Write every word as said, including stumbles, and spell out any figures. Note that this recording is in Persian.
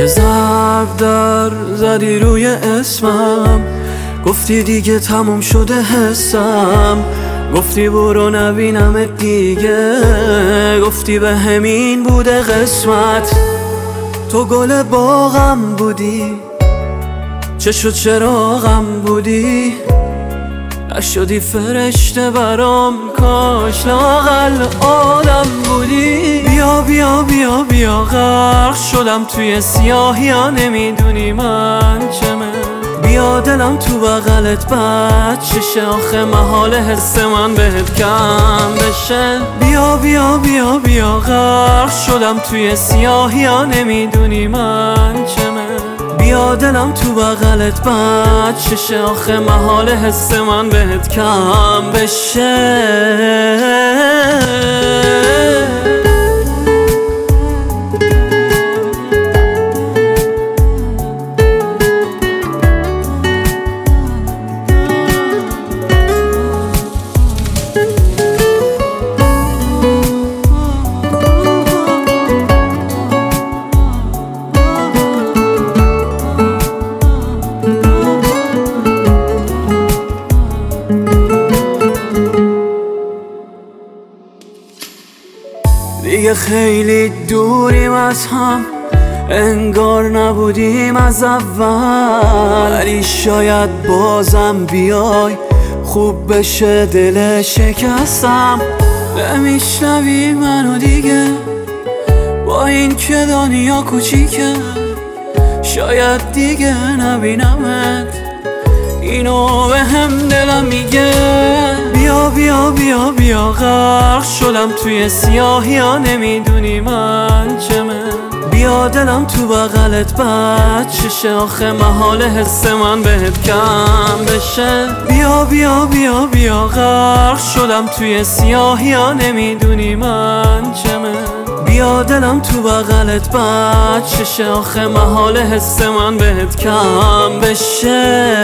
یه ضرب در زدی روی اسمم، گفتی دیگه تموم شده حسم، گفتی برو نبینمت دیگه، گفتی به همین بوده قسمت. تو گل باغم بودی، چشم و چراغم بودی، نشدی فرشته برام، کاش لااقل آدم بودی. بیا بیا بیا بیا غرق شدم توی سیاهی ها، نمیدونی من چمه. بیا دلم تو بغلت بد چشه، آخه محال حس من بهت کم بشه. بیا بیا بیا بیا غرق شدم توی سیاهی ها، نمیدونی من چمه. بیا دلم تو بغلت بد چشه، آخه محال حس من بهت کم بشه. دیگه خیلی دوریم از هم، انگار نبودیم از اول، ولی شاید بازم بیای خوب بشه دل شکستم. نمیشنوی منو دیگه با این که دنیا کوچیکه، شاید دیگه نبینمت، اینو به هم دلم میگه. بیا بیا بیا بیا غرق شدم توی سیاهی ها، نمیدونی من چمه. بیا دلم تو بغلت بد چشه، آخه محال حس من بهت کم بشه. بیا بیا بیا بیا غرق شدم توی سیاهی ها، نمیدونی من چمه. بیا دلم تو بغلت بد چشه، آخه محال حس من بهت کم بشه.